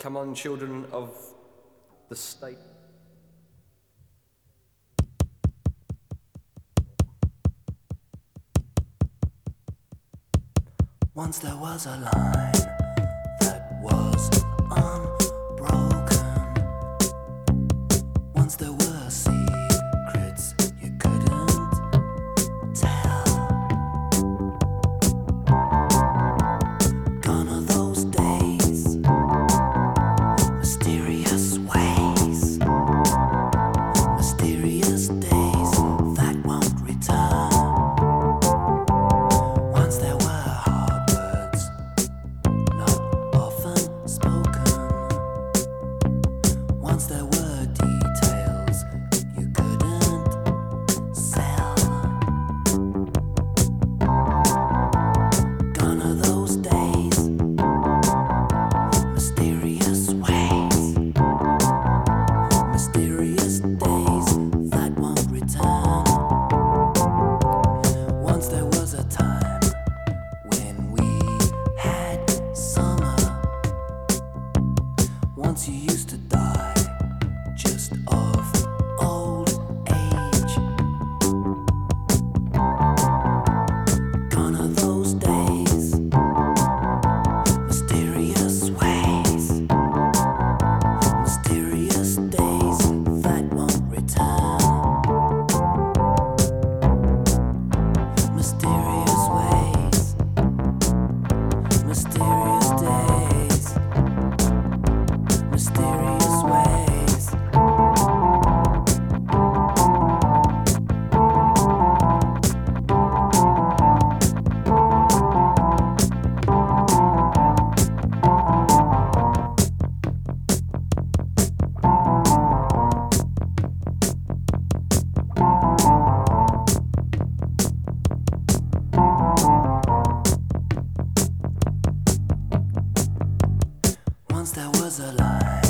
Come on, children of the state. Once there was a line that was unbroken. Once there were secrets you couldn't tell. Gone are those days, mysterious ways, mysterious days that won't return. Once there were hard words, not often spoken. Once there were details you couldn't sell. Gone are those days, mysterious ways, mysterious days that won't return. Once there was a time when we had summer. Once you used to die just of old age. Gone are those days, mysterious ways, mysterious days that won't return. Mysterious ways, mysterious days, mysterious ways. Once there was a line